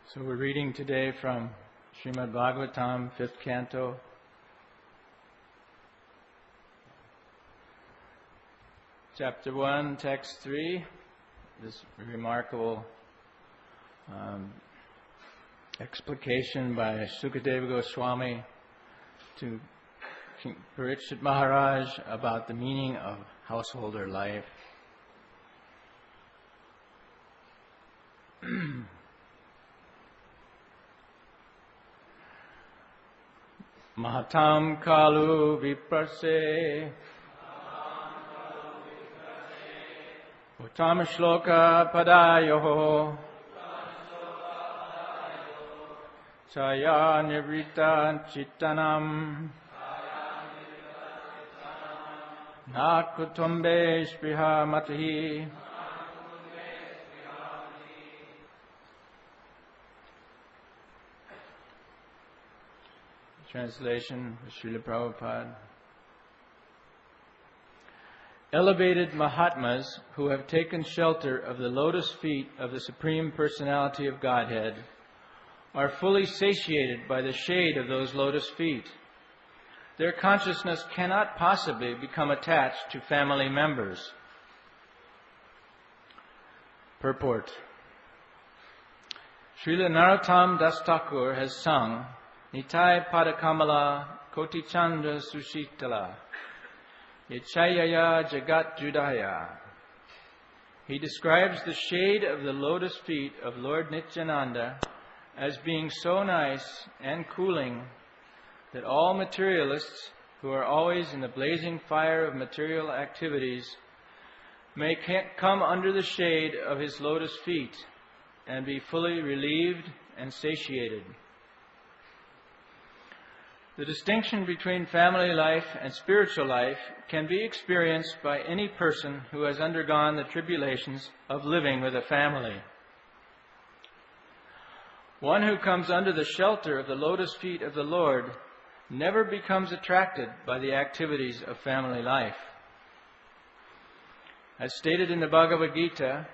So we're reading today from Srimad Bhagavatam, 5th canto. Chapter 1, text 3. This remarkable explication by Sukadeva Goswami to King Parikshit Maharaj about the meaning of householder life. Mahatam kalu viprase uttam shloka padayoho chaya nivrita chittanam na kutumbe spriha matihi. Translation of Srila Prabhupada. Elevated Mahatmas who have taken shelter of the lotus feet of the Supreme Personality of Godhead are fully satiated by the shade of those lotus feet. Their consciousness cannot possibly become attached to family members. Purport. Srila Narottam Das Thakur has sung Nitai Padakamala Koti Chandra Sushitala Yachayaya Jagat Judaya. He describes the shade of the lotus feet of Lord Nityananda as being so nice and cooling that all materialists who are always in the blazing fire of material activities may come under the shade of his lotus feet and be fully relieved and satiated. The distinction between family life and spiritual life can be experienced by any person who has undergone the tribulations of living with a family. One who comes under the shelter of the lotus feet of the Lord never becomes attracted by the activities of family life. As stated in the Bhagavad Gita,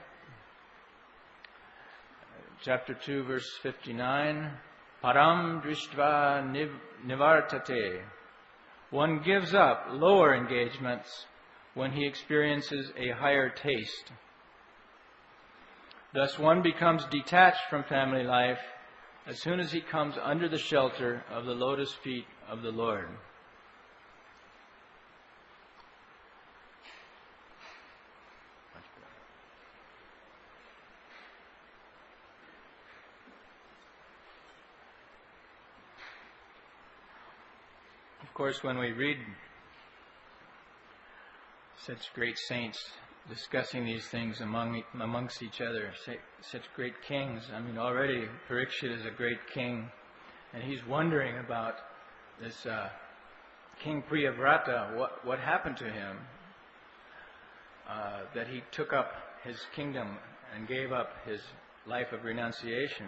chapter 2, verse 59, Param drishtva nivartate. One gives up lower engagements when he experiences a higher taste. Thus one becomes detached from family life as soon as he comes under the shelter of the lotus feet of the Lord. Of course, when we read such great saints discussing these things amongst each other, such great kings, already Parikshit is a great king, and he's wondering about this King Priyavrata, what happened to him, that he took up his kingdom and gave up his life of renunciation.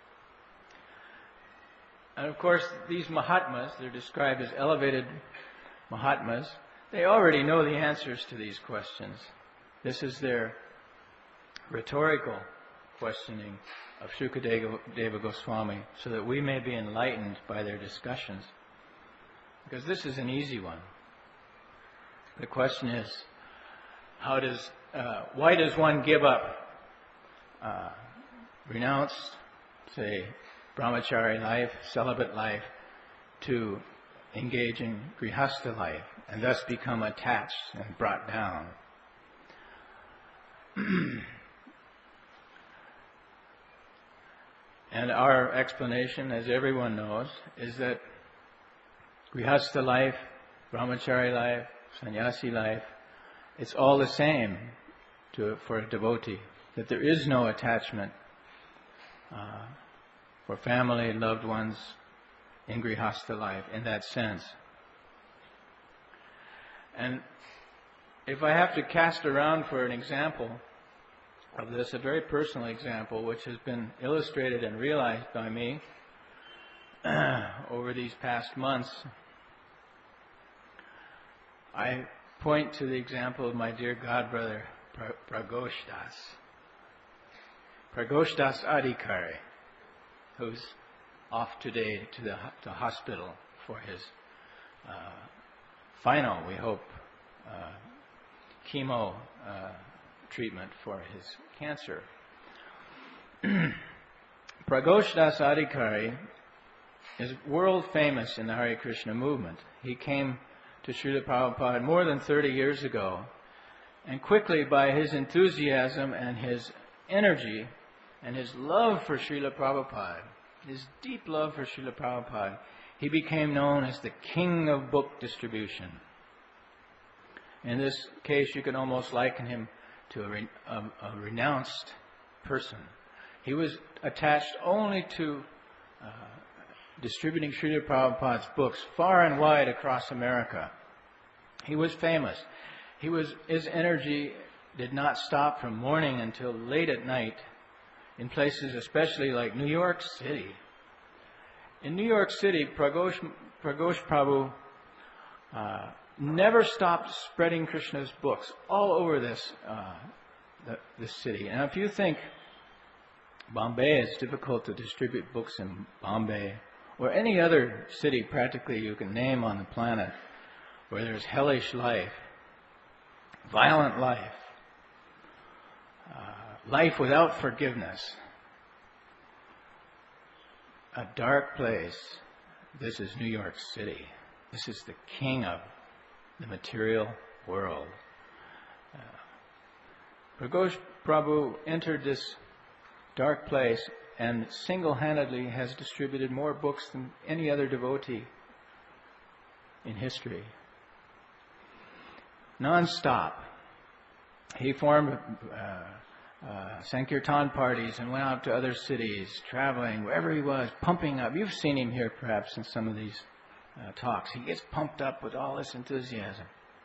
And of course, these Mahatmas, they're described as elevated Mahatmas, they already know the answers to these questions. This is their rhetorical questioning of Sukadeva Goswami, so that we may be enlightened by their discussions. Because this is an easy one. The question is, why does one give up, renounce, say, brahmachari life, celibate life, to engage in grihastha life, and thus become attached and brought down? And our explanation, as everyone knows, is that grihastha life, brahmachari life, sannyasi life, it's all the same for a devotee, that there is no attachment for family, loved ones in grihastha life in that sense. And if I have to cast around for an example of this, a very personal example which has been illustrated and realized by me over these past months, I point to the example of my dear godbrother Pragosh Das Adhikari. who's off today to the hospital for his final, we hope, chemo treatment for his cancer. Pragosh Das Adhikari is world famous in the Hare Krishna movement. He came to Srila Prabhupada more than 30 years ago, and quickly, by his enthusiasm and his energy and his love for Srila Prabhupada, his deep love for Srila Prabhupada, he became known as the king of book distribution. In this case, you can almost liken him to a renounced person. He was attached only to distributing Srila Prabhupada's books far and wide across America. He was famous. His energy did not stop from morning until late at night in places especially like New York City. In New York City, Pragosh Prabhu never stopped spreading Krishna's books all over this city. And if you think Bombay is difficult to distribute books in Bombay, or any other city practically you can name on the planet where there's hellish life, violent life, life without forgiveness, a dark place, this is New York City. This is the king of the material world. Pragosh Prabhu entered this dark place and single-handedly has distributed more books than any other devotee in history. Non-stop. He formed Sankirtan parties and went out to other cities, traveling wherever he was, pumping up. You've seen him here perhaps in some of these talks. He gets pumped up with all this enthusiasm.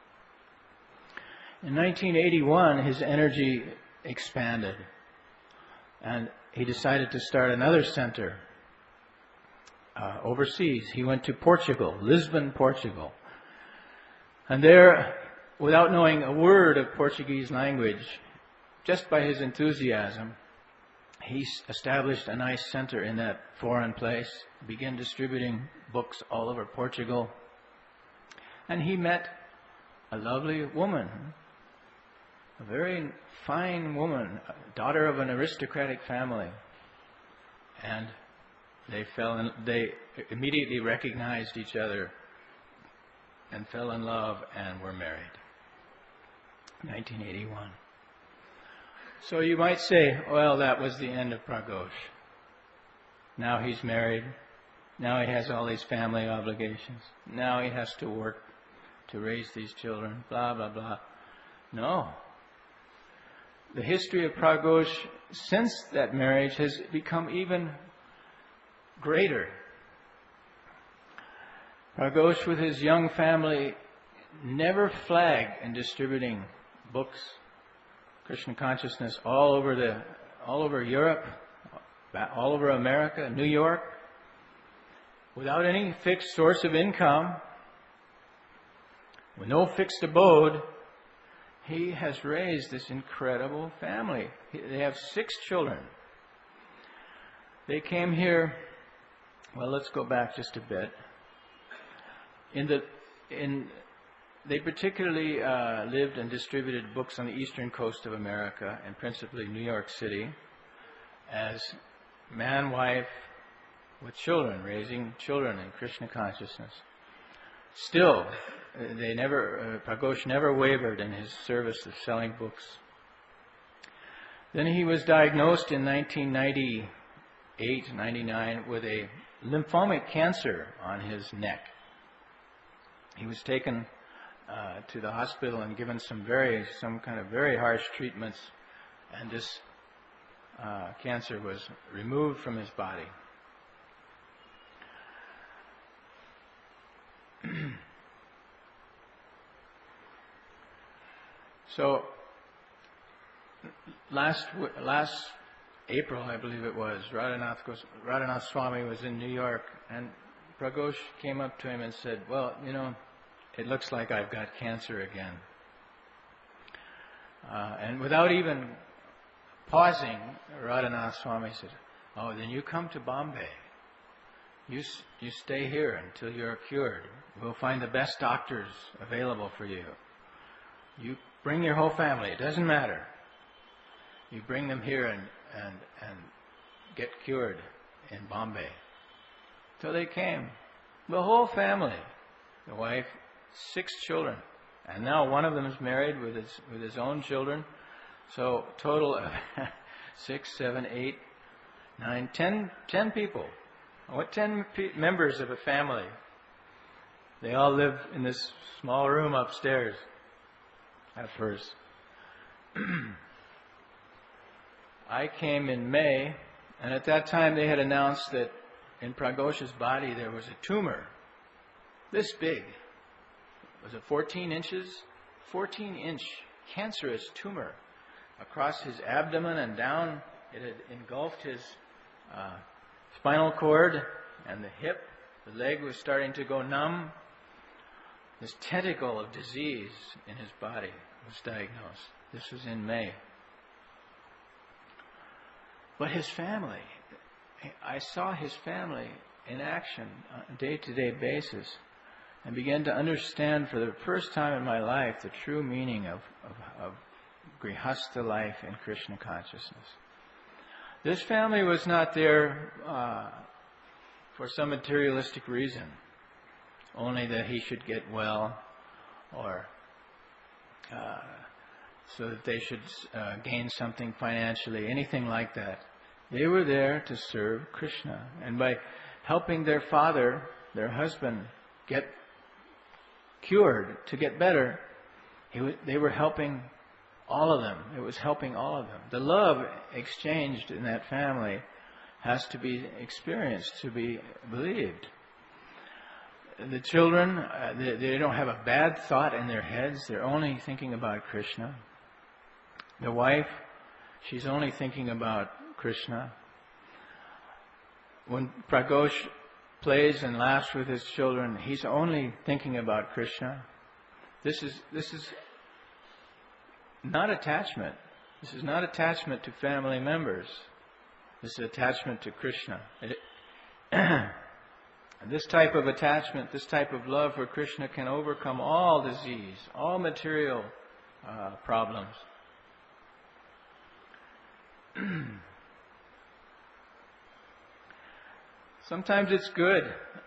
In 1981, his energy expanded, and he decided to start another center overseas. He went to Portugal, Lisbon, Portugal. And there, without knowing a word of Portuguese language, just by his enthusiasm, he established a nice center in that foreign place, began distributing books all over Portugal. And he met a lovely woman, a very fine woman, daughter of an aristocratic family. And they immediately recognized each other and fell in love and were married. 1981. So you might say, well, that was the end of Pragosh. Now he's married. Now he has all these family obligations. Now he has to work to raise these children, blah, blah, blah. No. The history of Pragosh since that marriage has become even greater. Pragosh, with his young family, never flagged in distributing books, Krishna consciousness all over Europe, all over America, New York, without any fixed source of income, with no fixed abode. He has raised this incredible family. They have 6 children. They came here, well, let's go back just a bit. They particularly lived and distributed books on the eastern coast of America, and principally New York City, as man, wife, with children, raising children in Krishna consciousness. Still, Pragosh never wavered in his service of selling books. Then he was diagnosed in 1998-99 with a lymphomic cancer on his neck. He was taken to the hospital and given some kind of very harsh treatments, and this cancer was removed from his body. So last April, I believe it was, Radhanath Swami was in New York, and Pragosh came up to him and said, well, it looks like I've got cancer again. And without even pausing, Radhanath Swami said, Oh, then you come to Bombay. You stay here until you're cured. We'll find the best doctors available for you. You bring your whole family. It doesn't matter. You bring them here and get cured in Bombay. So they came. The whole family. The wife, 6 children. And now one of them is married with his own children. So total of 6, 7, 8, 9, 10 people. What 10 members of a family? They all live in this small room upstairs at first. I came in May, and at that time they had announced that in Praghosh's body there was a tumor this big. Was it 14 inches? 14-inch cancerous tumor across his abdomen and down. It had engulfed his spinal cord and the hip. The leg was starting to go numb. This tentacle of disease in his body was diagnosed. This was in May. But his family, I saw his family in action on a day-to-day basis and began to understand for the first time in my life the true meaning of Grihastha life in Krishna consciousness. This family was not there for some materialistic reason, only that he should get well or so that they should gain something financially, anything like that. They were there to serve Krishna. And by helping their father, their husband, get cured, to get better, they were helping all of them. It was helping all of them. The love exchanged in that family has to be experienced, to be believed. The children, they don't have a bad thought in their heads. They're only thinking about Krishna. The wife, she's only thinking about Krishna. When Praghosh plays and laughs with his children, he's only thinking about Krishna. This is not attachment. This is not attachment to family members. This is attachment to Krishna. This type of attachment, this type of love for Krishna can overcome all disease, all material problems. Sometimes it's good.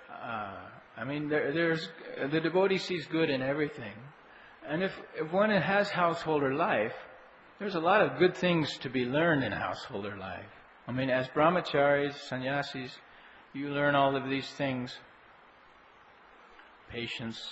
There's the devotee sees good in everything. And if one has householder life, there's a lot of good things to be learned in householder life. As brahmacharis, sannyasis, you learn all of these things. Patience,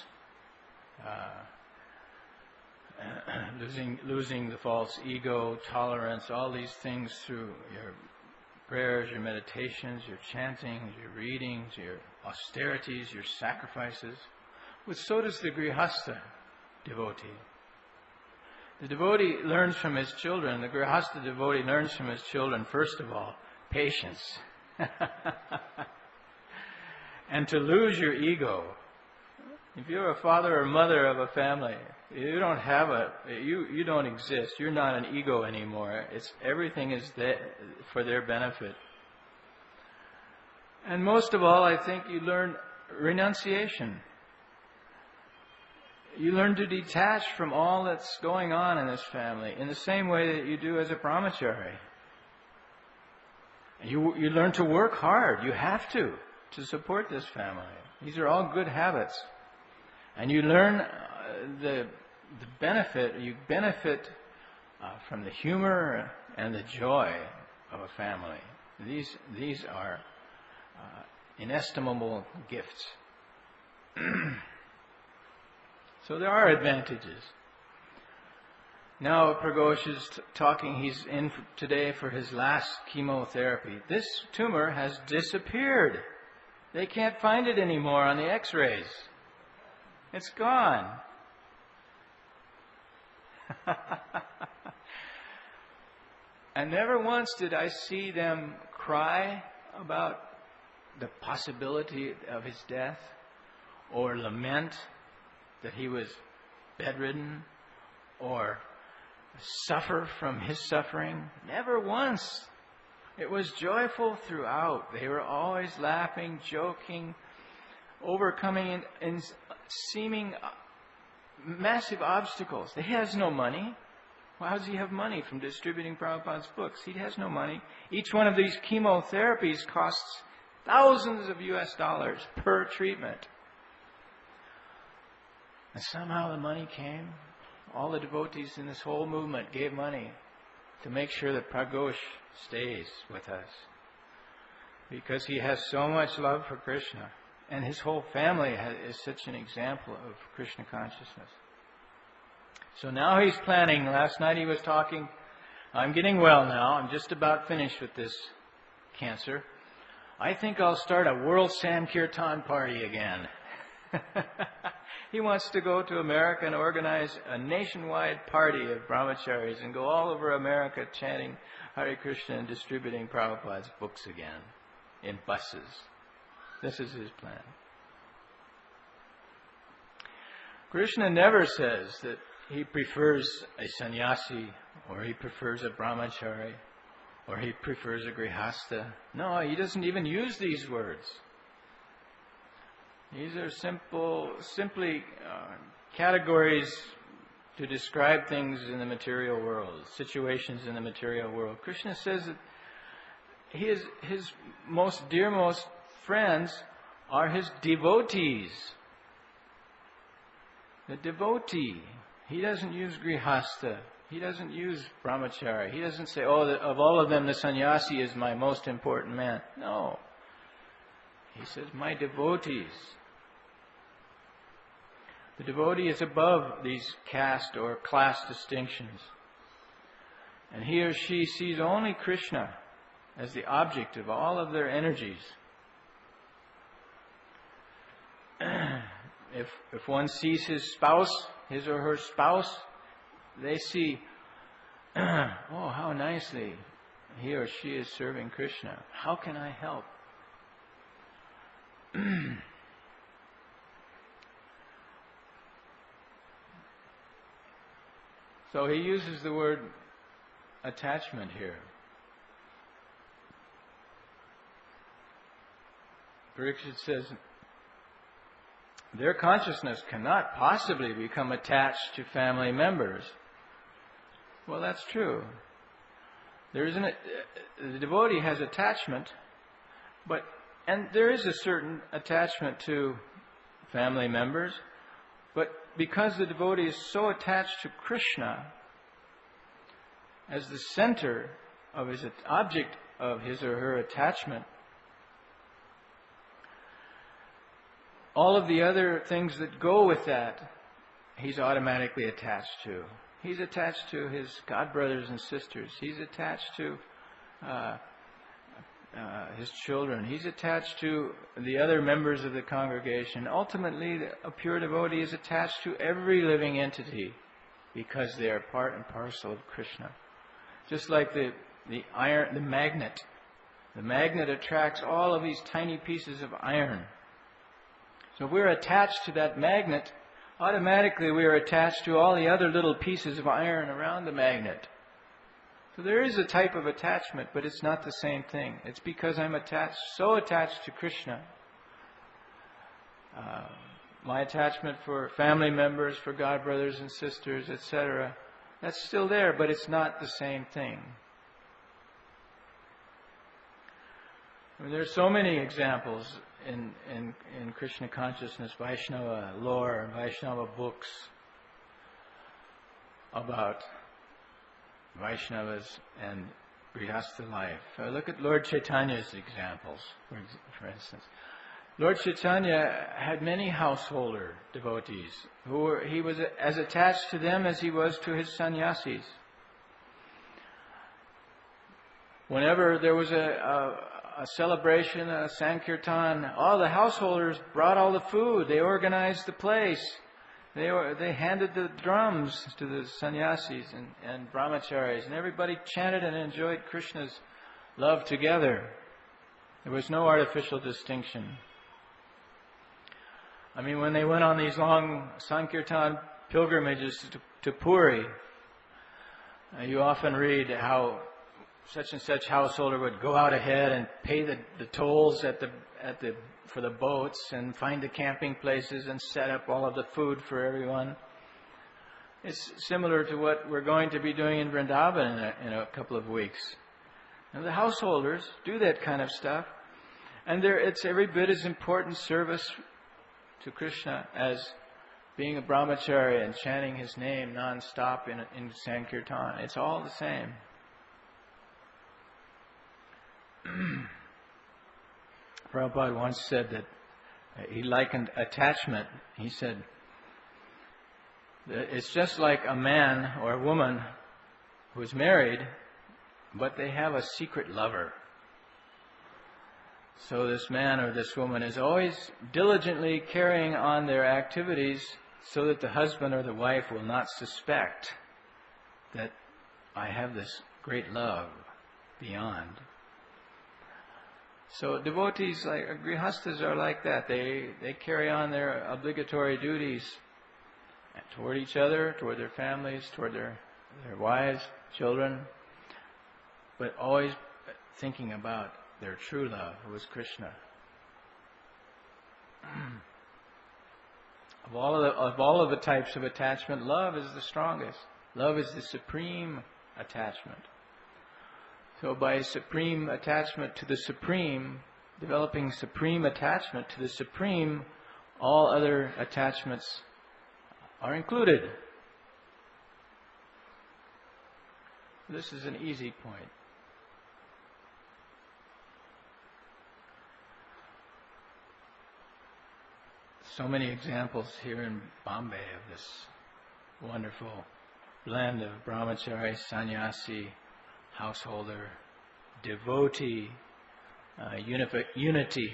losing the false ego, tolerance, all these things through your prayers, your meditations, your chantings, your readings, your austerities, your sacrifices. But so does the Grihastha devotee. The devotee learns from his children, the Grihastha devotee learns from his children, first of all, patience. And to lose your ego. If you're a father or mother of a family, you don't exist. You're not an ego anymore. Everything is there for their benefit. And most of all, I think you learn renunciation. You learn to detach from all that's going on in this family in the same way that you do as a brahmachari. You learn to work hard. You have to support this family. These are all good habits. And you learn the benefit. You benefit from the humor and the joy of a family. These are inestimable gifts. So there are advantages. Now Praghosh is talking, he's in today for his last chemotherapy. This tumor has disappeared. They can't find it anymore on the x-rays. It's gone. And never once did I see them cry about the possibility of his death or lament that he was bedridden or suffer from his suffering. Never once. It was joyful throughout. They were always laughing, joking, overcoming in seeming massive obstacles. He has no money. Well, how does he have money from distributing Prabhupada's books? He has no money. Each one of these chemotherapies costs thousands of US dollars per treatment. And somehow the money came. All the devotees in this whole movement gave money to make sure that Pragosh stays with us. Because he has so much love for Krishna. And his whole family is such an example of Krishna consciousness. So now he's planning. Last night he was talking, I'm getting well now. I'm just about finished with this cancer. I think I'll start a World Sankirtan party again. He wants to go to America and organize a nationwide party of brahmacharis and go all over America chanting Hare Krishna and distributing Prabhupada's books again in buses. This is his plan. Krishna never says that he prefers a sannyasi, or he prefers a brahmachari, or he prefers a grihastha. No, he doesn't even use these words. These are simply categories to describe things in the material world, situations in the material world. Krishna says that his most dearmost friends are his devotees. The devotee. He doesn't use grihastha. He doesn't use brahmachari. He doesn't say, of all of them, the sannyasi is my most important man. No. He says, my devotees. The devotee is above these caste or class distinctions. And he or she sees only Krishna as the object of all of their energies. If one sees his spouse, his or her spouse, they see, oh, how nicely he or she is serving Krishna. How can I help? So he uses the word attachment here. Parikshit says, their consciousness cannot possibly become attached to family members. Well, that's true. The devotee has attachment, and there is a certain attachment to family members, but because the devotee is so attached to Krishna as the center of his object of his or her attachment, all of the other things that go with that, he's automatically attached to. He's attached to his godbrothers and sisters. He's attached to his children. He's attached to the other members of the congregation. Ultimately, a pure devotee is attached to every living entity because they are part and parcel of Krishna. Just like the magnet. The magnet attracts all of these tiny pieces of iron. So if we're attached to that magnet, automatically we are attached to all the other little pieces of iron around the magnet. So there is a type of attachment, but it's not the same thing. It's because I'm so attached to Krishna. My attachment for family members, for godbrothers and sisters, etc., that's still there, but it's not the same thing. I mean, there's so many examples in Krishna consciousness, Vaishnava lore and Vaishnava books about Vaishnavas and Grihastha life. Look at Lord Chaitanya's examples, for instance. Lord Chaitanya had many householder devotees he was as attached to them as he was to his sannyasis. Whenever there was a celebration, a Sankirtan, all the householders brought all the food. They organized the place. They handed the drums to the sannyasis and brahmacharis, and everybody chanted and enjoyed Krishna's love together. There was no artificial distinction. I mean, when they went on these long Sankirtan pilgrimages to Puri, you often read how such and such householder would go out ahead and pay the tolls for the boats and find the camping places and set up all of the food for everyone. It's similar to what we're going to be doing in Vrindavan in a couple of weeks. And the householders do that kind of stuff. And it's every bit as important service to Krishna as being a brahmachari and chanting his name non-stop in Sankirtan. It's all the same. Prabhupada once said that he likened attachment. He said, it's just like a man or a woman who is married, but they have a secret lover. So this man or this woman is always diligently carrying on their activities so that the husband or the wife will not suspect that I have this great love beyond. So devotees, like grihastas, are like that. They carry on their obligatory duties toward each other, toward their families, toward their wives, children, but always thinking about their true love, who is Krishna. Of all of the types of attachment, love is the strongest. Love is the supreme attachment. So by supreme attachment to the Supreme, developing supreme attachment to the Supreme, all other attachments are included. This is an easy point. So many examples here in Bombay of this wonderful blend of brahmachari, sannyasi, householder, devotee, unity.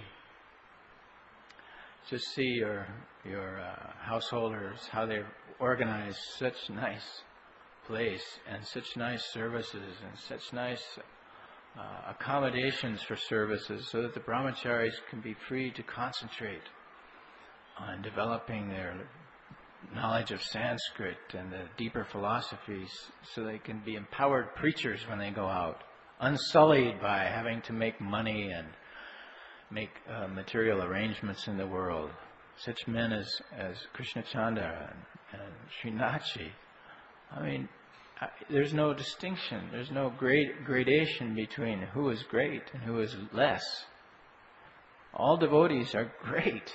Just see your householders, how they organize such nice place and such nice services and such nice accommodations for services, so that the brahmacharis can be free to concentrate on developing their knowledge of Sanskrit and the deeper philosophies, so they can be empowered preachers when they go out, unsullied by having to make money and make material arrangements in the world. Such men as Krishna Chandra and Srinathji. I mean, there's no distinction. There's no gradation between who is great and who is less. All devotees are great.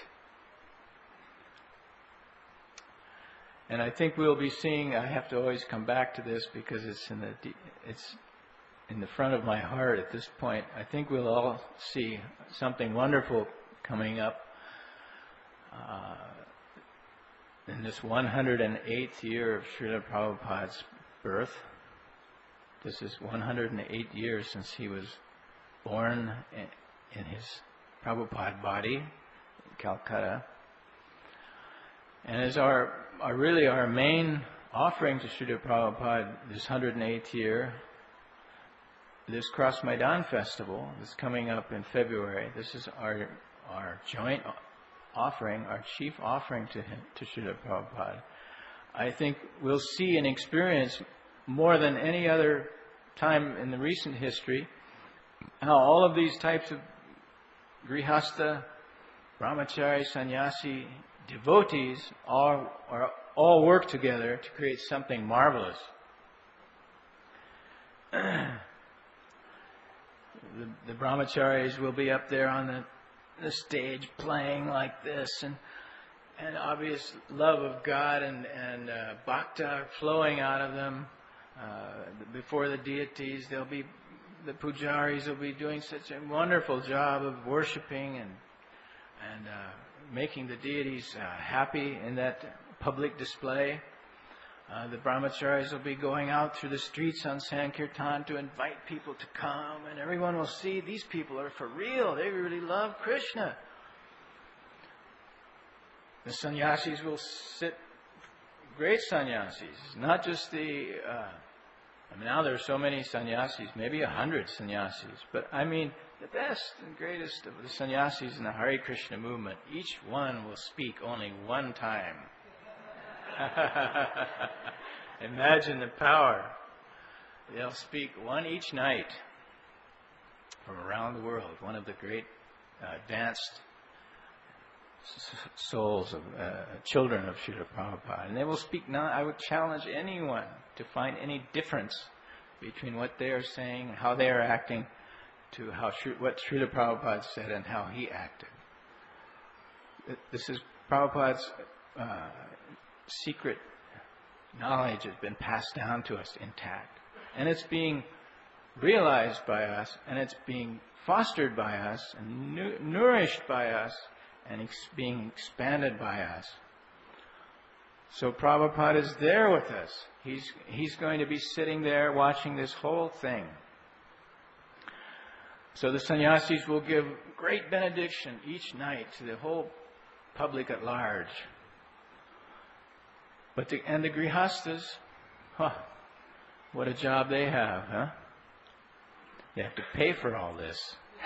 And I think we'll be seeing, I have to always come back to this because it's in the front of my heart at this point. I think we'll all see something wonderful coming up in this 108th year of Srila Prabhupada's birth. This is 108 years since he was born in his Prabhupada body in Calcutta. And as our main offering to Srila Prabhupada this 108th year, this Cross Maidan Festival is coming up in February. This is our joint offering, our chief offering to him, to Srila Prabhupada. I think we'll see and experience more than any other time in the recent history how all of these types of grihasta, brahmachari, sannyasi, devotees all work together to create something marvelous. The brahmacharis will be up there on the stage playing like this, and obvious love of God and bhakta flowing out of them before the deities. The pujaris will be doing such a wonderful job of worshipping and making the deities happy in that public display. The brahmacharis will be going out through the streets on Sankirtan to invite people to come, and everyone will see these people are for real. They really love Krishna. The sannyasis will sit, great sannyasis, not just now there are so many sannyasis, maybe 100 sannyasis, but I mean the best and greatest of the sannyasis in the Hare Krishna movement. Each one will speak only one time. Imagine the power. They'll speak one each night. from around the world, one of the great advanced souls of children of Srila Prabhupada. And they will speak I would challenge anyone to find any difference between what they are saying, how they are acting, to what Srila Prabhupada said and how he acted. This is Prabhupada's secret knowledge has been passed down to us intact. And it's being realized by us, and it's being fostered by us, and nourished by us, and being expanded by us. So Prabhupada is there with us. He's going to be sitting there watching this whole thing. So the sannyasis will give great benediction each night to the whole public at large. But the grihastas, what a job they have, huh? They have to pay for all this.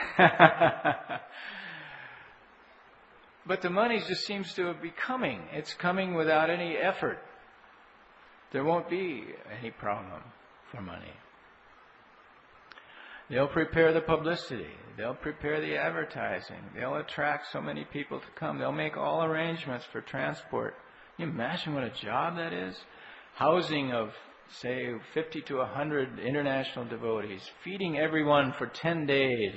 But the money just seems to be coming. It's coming without any effort. There won't be any problem for money. They'll prepare the publicity. They'll prepare the advertising. They'll attract so many people to come. They'll make all arrangements for transport. Can you imagine what a job that is? Housing of, say, 50 to 100 international devotees. Feeding everyone for 10 days.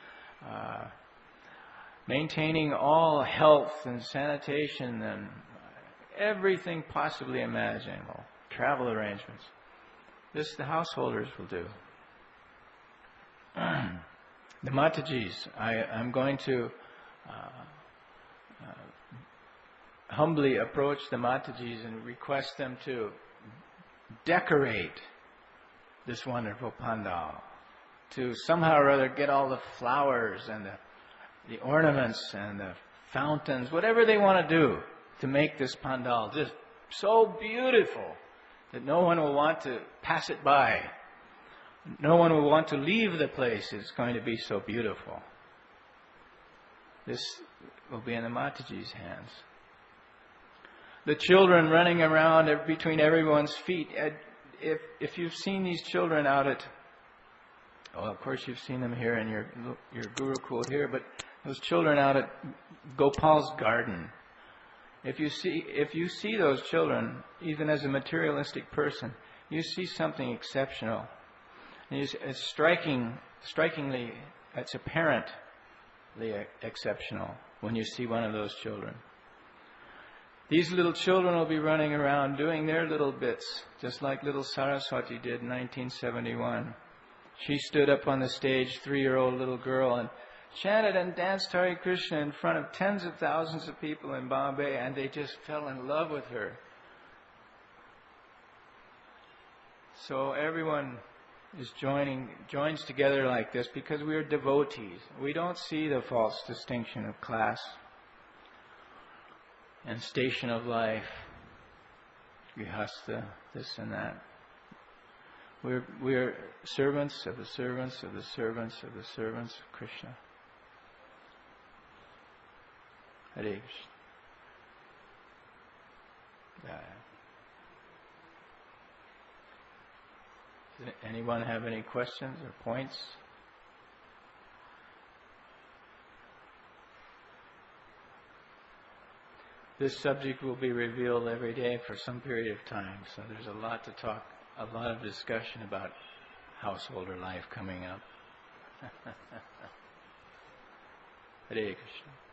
Maintaining all health and sanitation and everything possibly imaginable. Travel arrangements. This the householders will do. The Matajis, I'm going to humbly approach the Matajis and request them to decorate this wonderful pandal. To somehow or other get all the flowers and the ornaments and the fountains, whatever they want to do to make this pandal just so beautiful that no one will want to pass it by. No one will want to leave the place. It's going to be so beautiful. This will be in the Mataji's hands. The children running around between everyone's feet. If you've seen these children out at, well, of course you've seen them here in your Gurukul here, but those children out at Gopal's garden. If you see those children, even as a materialistic person, you see something exceptional. It's strikingly, it's apparently exceptional when you see one of those children. These little children will be running around doing their little bits, just like little Saraswati did in 1971. She stood up on the stage, 3-year-old little girl, and chanted and danced Hare Krishna in front of tens of thousands of people in Bombay, and they just fell in love with her. So everyone joins together like this because we are devotees. We don't see the false distinction of class and station of life, grihastha, this and that. We're servants of the servants of the servants of the servants of Krishna. Hare Krishna. Does anyone have any questions or points? This subject will be revealed every day for some period of time, so there's a lot to talk, a lot of discussion about householder life coming up. Hare Krishna.